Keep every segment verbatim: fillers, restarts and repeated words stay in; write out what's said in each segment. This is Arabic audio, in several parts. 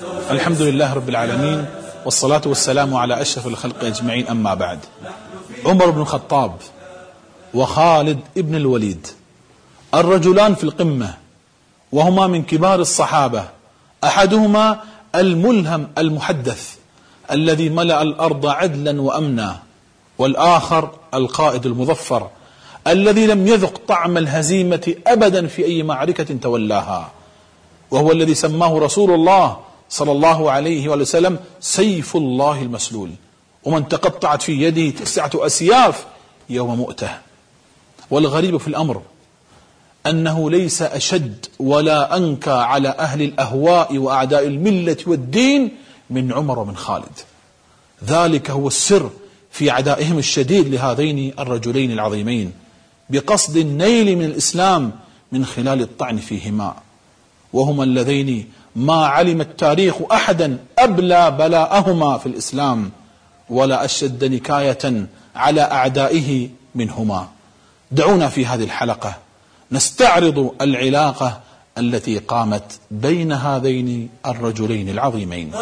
الحمد لله رب العالمين، والصلاة والسلام على أشرف الخلق أجمعين، أما بعد. عمر بن الخطاب وخالد بن الوليد الرجلان في القمة، وهما من كبار الصحابة. أحدهما الملهم المحدث الذي ملأ الأرض عدلا وأمنا، والآخر القائد المظفر الذي لم يذق طعم الهزيمة أبدا في أي معركة تولاها، وهو الذي سماه رسول الله صلى الله عليه وسلم سيف الله المسلول، ومن تقطعت في يده تسعة أسياف يوم مؤتة. والغريب في الأمر أنه ليس أشد ولا أنكى على أهل الأهواء وأعداء الملة والدين من عمر ومن خالد. ذلك هو السر في عدائهم الشديد لهذين الرجلين العظيمين، بقصد النيل من الإسلام من خلال الطعن فيهما، وهما اللذين ما علم التاريخ أحدا أبلى بلاءهما في الإسلام ولا أشد نكاية على أعدائه منهما. دعونا في هذه الحلقة نستعرض العلاقة التي قامت بين هذين الرجلين العظيمين.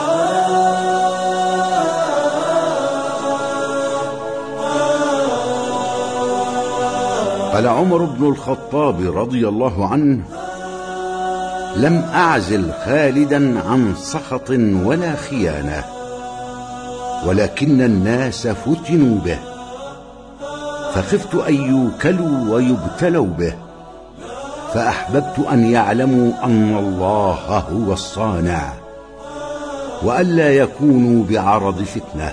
قال عمر بن الخطاب رضي الله عنه: لم أعزل خالدا عن سخط ولا خيانة، ولكن الناس فتنوا به، فخفت أن يوكلوا ويبتلوا به، فأحببت أن يعلموا أن الله هو الصانع، وألا يكونوا بعرض فتنة.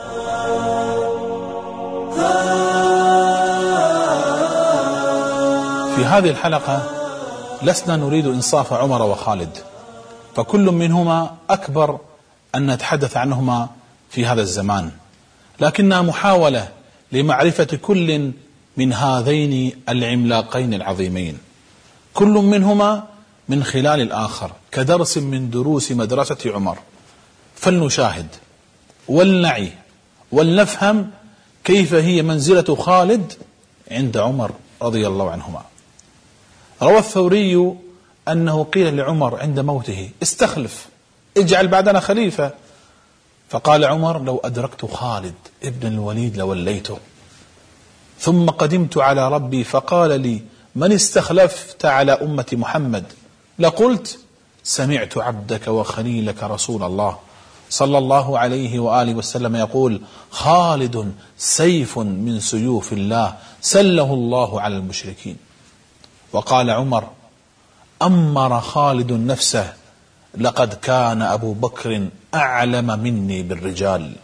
في هذه الحلقة لسنا نريد إنصاف عمر وخالد، فكل منهما أكبر أن نتحدث عنهما في هذا الزمان، لكنها محاولة لمعرفة كل من هذين العملاقين العظيمين، كل منهما من خلال الآخر كدرس من دروس مدرسة عمر. فلنشاهد ولنعي ولنفهم كيف هي منزلة خالد عند عمر رضي الله عنهما. روى الثوري أنه قيل لعمر عند موته: استخلف، اجعل بعدنا خليفة. فقال عمر: لو أدركت خالد ابن الوليد لوليته. ثم قدمت على ربي فقال لي: من استخلفت على أمة محمد؟ لقلت: سمعت عبدك وخليلك رسول الله صلى الله عليه وآله وسلم يقول: خالد سيف من سيوف الله سله الله على المشركين. وقال عمر: أمر خالد نفسه، لقد كان أبو بكر أعلم مني بالرجال.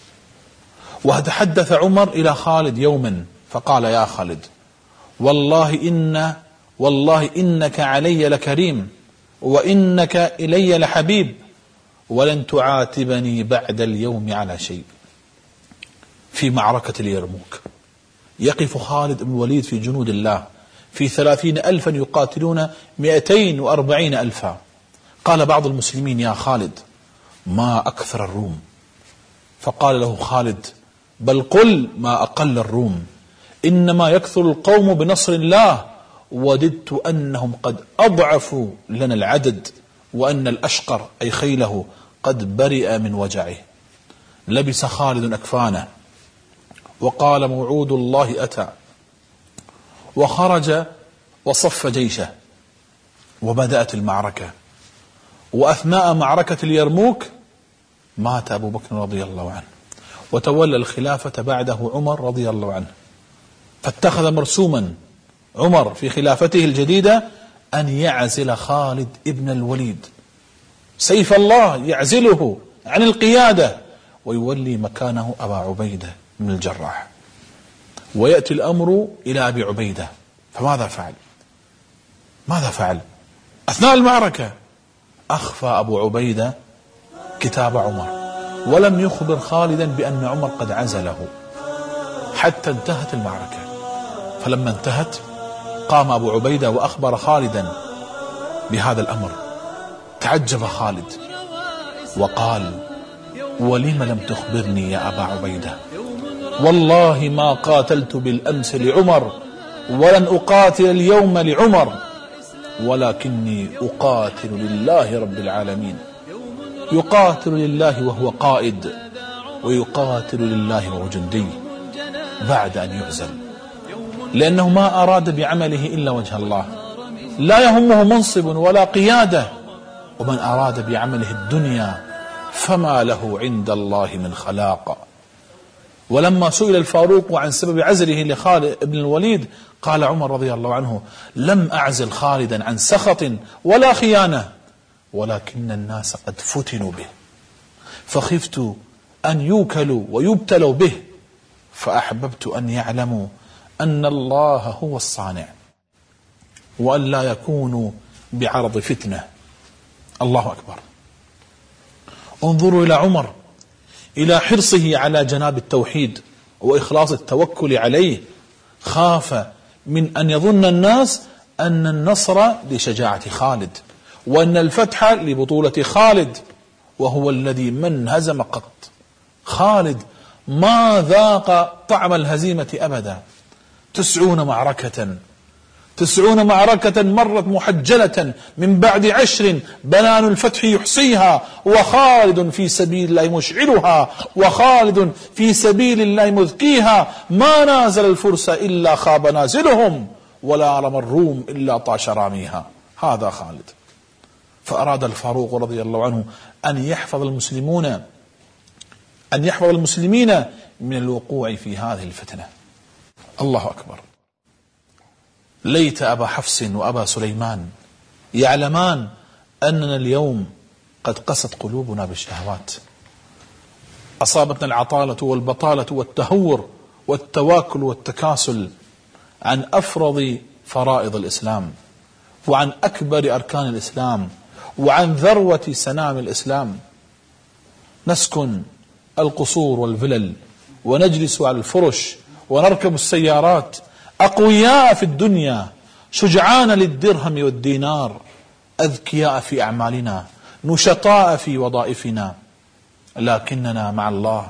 وتحدث عمر إلى خالد يوما فقال: يا خالد، والله إن والله إنك علي لكريم، وإنك إلي لحبيب، ولن تعاتبني بعد اليوم على شيء. في معركة اليرموك يقف خالد بن الوليد في جنود الله في ثلاثين ألفا يقاتلون مئتين وأربعين ألفا. قال بعض المسلمين: يا خالد، ما أكثر الروم؟ فقال له خالد: بل قل ما أقل الروم، إنما يكثر القوم بنصر الله، وددت أنهم قد أضعفوا لنا العدد، وأن الأشقر أي خيله قد برئ من وجعه. لبس خالد أكفانه وقال: موعود الله أتى، وخرج وصف جيشه، وبدأت المعركة. وأثناء معركة اليرموك مات أبو بكر رضي الله عنه، وتولى الخلافة بعده عمر رضي الله عنه. فاتخذ مرسوما عمر في خلافته الجديدة أن يعزل خالد ابن الوليد سيف الله، يعزله عن القيادة ويولي مكانه أبا عبيدة بن الجراح. ويأتي الأمر إلى أبي عبيدة، فماذا فعل؟ ماذا فعل؟ أثناء المعركة أخفى أبو عبيدة كتاب عمر، ولم يخبر خالدا بأن عمر قد عزله حتى انتهت المعركة. فلما انتهت قام أبو عبيدة وأخبر خالدا بهذا الأمر. تعجب خالد وقال: ولم لم تخبرني يا أبا عبيدة؟ والله ما قاتلت بالأمس لعمر، ولن أقاتل اليوم لعمر، ولكني أقاتل لله رب العالمين. يقاتل لله وهو قائد، ويقاتل لله وهو جندي بعد أن يعزل، لأنه ما أراد بعمله إلا وجه الله، لا يهمه منصب ولا قيادة. ومن أراد بعمله الدنيا فما له عند الله من خلاق. ولما سئل الفاروق عن سبب عزله لخالد بن الوليد قال عمر رضي الله عنه: لم أعزل خالدا عن سخط ولا خيانة، ولكن الناس قد فتنوا به، فخفت أن يوكلوا ويبتلوا به، فأحببت أن يعلموا أن الله هو الصانع، وأن لا يكونوا بعرض فتنة. الله أكبر. انظروا إلى عمر، إلى حرصه على جناب التوحيد وإخلاص التوكل عليه. خاف من أن يظن الناس أن النصر لشجاعة خالد، وأن الفتح لبطولة خالد، وهو الذي من هزم قط. خالد ما ذاق طعم الهزيمة أبدا. تسعون معركة تسعون معركة مرت محجلة من بعد عشر بنان الفتح يحصيها، وخالد في سبيل الله مشعلها، وخالد في سبيل الله مذكيها. ما نازل الفرس إلا خاب نازلهم، ولا رمى الروم إلا طاش راميها. هذا خالد. فأراد الفاروق رضي الله عنه أن يحفظ المسلمون أن يحفظ المسلمين من الوقوع في هذه الفتنة. الله أكبر. ليت أبا حفص وأبا سليمان يعلمان أننا اليوم قد قست قلوبنا بالشهوات، أصابتنا العطالة والبطالة والتهور والتواكل والتكاسل عن أفرض فرائض الإسلام، وعن أكبر أركان الإسلام، وعن ذروة سنام الإسلام. نسكن القصور والفلل، ونجلس على الفرش، ونركب السيارات، أقوياء في الدنيا، شجعان للدرهم والدينار، أذكياء في أعمالنا، نشطاء في وظائفنا، لكننا مع الله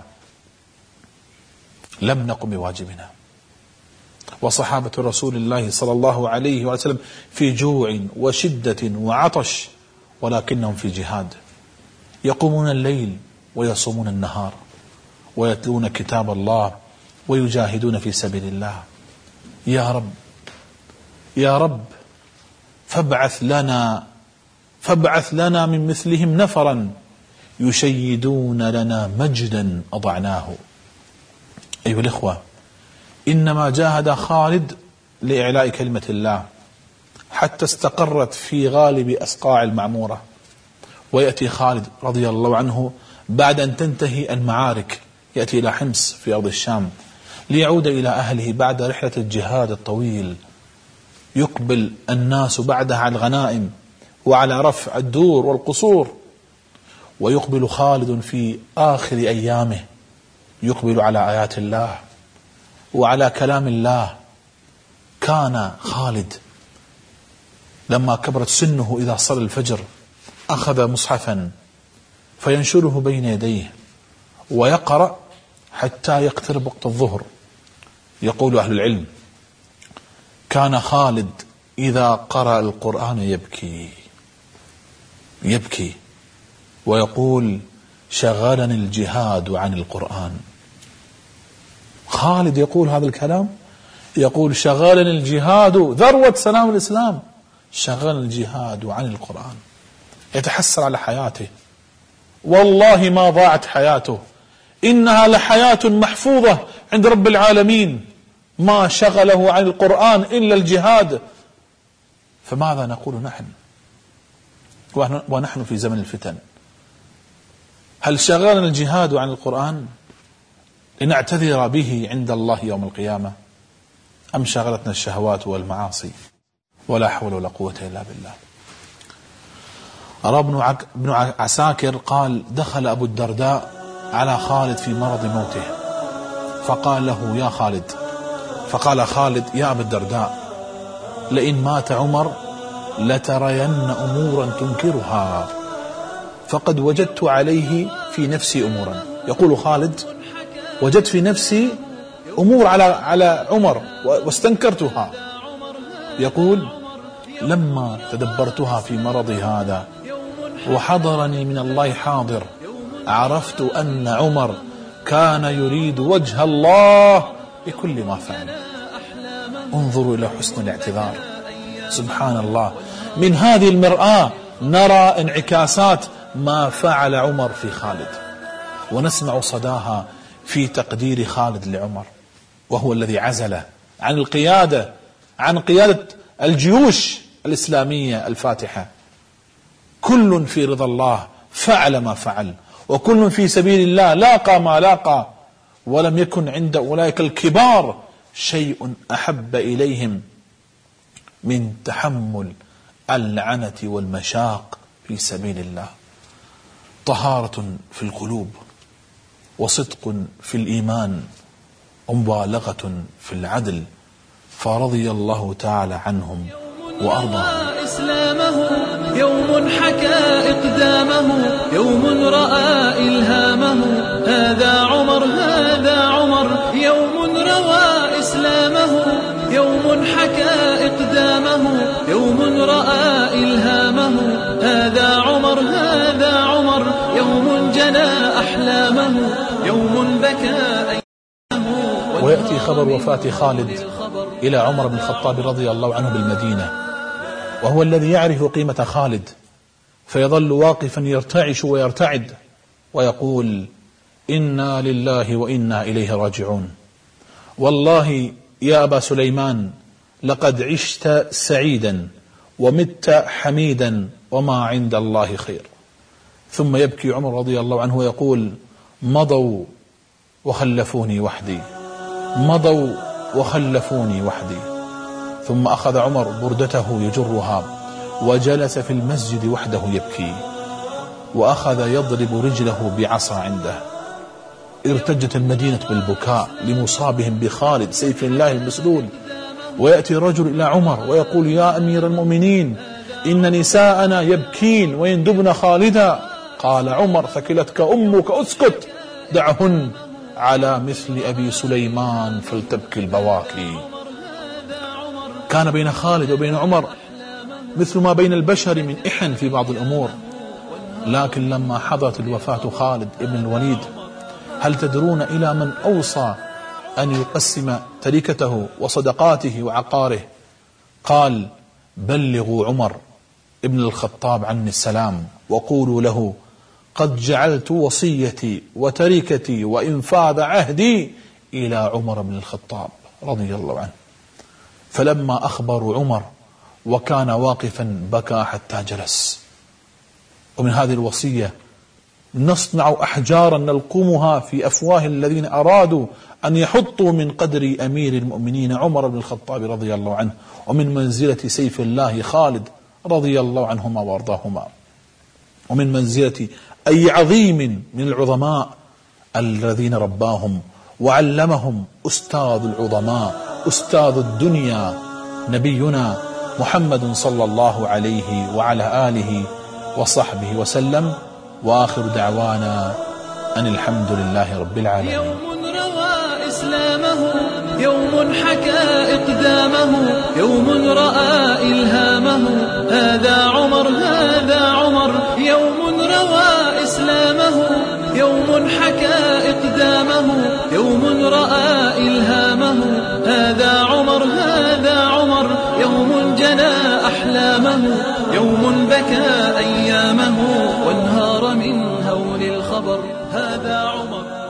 لم نقم بواجبنا. وصحابة رسول الله صلى الله عليه وسلم في جوع وشدة وعطش، ولكنهم في جهاد، يقومون الليل ويصومون النهار، ويتلون كتاب الله، ويجاهدون في سبيل الله. يا رب يا رب فابعث لنا فابعث لنا من مثلهم نفرا يشيدون لنا مجدا أضعناه. أيها الإخوة، إنما جاهد خالد لإعلاء كلمة الله حتى استقرت في غالب أصقاع المعمورة، ويأتي خالد رضي الله عنه بعد أن تنتهي المعارك، يأتي إلى حمص في أرض الشام ليعود إلى أهله بعد رحلة الجهاد الطويل. يقبل الناس بعدها على الغنائم وعلى رفع الدور والقصور، ويقبل خالد في آخر أيامه، يقبل على آيات الله وعلى كلام الله. كان خالد لما كبرت سنه إذا صلى الفجر أخذ مصحفا فينشره بين يديه ويقرأ حتى يقترب وقت الظهر. يقول أهل العلم: كان خالد إذا قرأ القرآن يبكي يبكي ويقول: شغلني الجهاد عن القرآن. خالد يقول هذا الكلام، يقول: شغلني الجهاد، ذروة سلام الإسلام، شغلني الجهاد عن القرآن. يتحسر على حياته، والله ما ضاعت حياته، إنها لحياة محفوظة عند رب العالمين، ما شغله عن القرآن إلا الجهاد. فماذا نقول نحن ونحن في زمن الفتن؟ هل شغلنا الجهاد عن القرآن لنعتذر به عند الله يوم القيامة، أم شغلتنا الشهوات والمعاصي؟ ولا حول ولا قوة إلا بالله. أرى ابن عساكر قال: دخل أبو الدرداء على خالد في مرض موته، فقال له: يا خالد فقال خالد: يا أبا الدرداء، لئن مات عمر لترين أمورا تنكرها، فقد وجدت عليه في نفسي أمورا. يقول خالد: وجدت في نفسي أمور على على عمر واستنكرتها. يقول: لما تدبرتها في مرضي هذا وحضرني من الله حاضر، عرفت أن عمر كان يريد وجه الله بكل ما فعل. انظروا إلى حسن الاعتذار. سبحان الله، من هذه المرآة نرى انعكاسات ما فعل عمر في خالد، ونسمع صداها في تقدير خالد لعمر، وهو الذي عزل عن القيادة عن قيادة الجيوش الإسلامية الفاتحة. كل في رضا الله فعل ما فعل، وكل في سبيل الله لاقى ما لاقى، ولم يكن عند أولئك الكبار شيء أحب إليهم من تحمل العنة والمشاق في سبيل الله. طهارة في القلوب، وصدق في الإيمان، ومبالغة في العدل، فرضي الله تعالى عنهم وأرضاهم. إسلامه يوم حكى إقدامه، يوم رأى إلهامه، هذا عمر هذا عمر. يوم روى إسلامه، يوم حكى إقدامه، يوم رأى إلهامه، هذا عمر هذا عمر. يوم جنى أحلامه، يوم بكى أيامه. ويأتي خبر وفاة خالد إلى عمر بن الخطاب رضي الله عنه بالمدينة، وهو الذي يعرف قيمة خالد، فيظل واقفا يرتعش ويرتعد ويقول: إنا لله وإنا إليه راجعون. والله يا أبا سليمان لقد عشت سعيدا ومت حميدا، وما عند الله خير. ثم يبكي عمر رضي الله عنه ويقول: مضوا وخلفوني وحدي، مضوا وخلفوني وحدي. ثم أخذ عمر بردته يجرها وجلس في المسجد وحده يبكي، وأخذ يضرب رجله بعصا عنده. ارتجت المدينة بالبكاء لمصابهم بخالد سيف الله المسلول. ويأتي رجل إلى عمر ويقول: يا أمير المؤمنين، إن نساءنا يبكين ويندبن خالدا. قال عمر: ثكلتك أمك، أسكت، دعهن على مثل أبي سليمان فلتبكي البواكي. كان بين خالد وبين عمر مثل ما بين البشر من إحن في بعض الأمور، لكن لما حضرت الوفاة خالد ابن الوليد، هل تدرون إلى من أوصى أن يقسم تركته وصدقاته وعقاره؟ قال: بلغوا عمر ابن الخطاب عني السلام، وقولوا له: قد جعلت وصيتي وتركتي وإنفاذ عهدي إلى عمر بن الخطاب رضي الله عنه. فلما أخبروا عمر وكان واقفا بكى حتى جلس. ومن هذه الوصية نصنع أحجارا نلقمها في أفواه الذين أرادوا أن يحطوا من قدر أمير المؤمنين عمر بن الخطاب رضي الله عنه، ومن منزلة سيف الله خالد رضي الله عنهما وارضاهما، ومن منزلة أي عظيم من العظماء الذين رباهم وعلمهم أستاذ العظماء، أستاذ الدنيا، نبينا محمد صلى الله عليه وعلى آله وصحبه وسلم. وآخر دعوانا أن الحمد لله رب العالمين. يوم روى إسلامه، يوم حكى إقدامه، يوم رأى إلهامه، هذا عمر هذا عمر. يوم روى إسلامه، يوم حكى إقدامه، يوم رأى إلهامه، هذا عمر هذا عمر. يوم جنى أحلامه، يوم بكى أيامه، وانهار من هول الخبر، هذا عمر.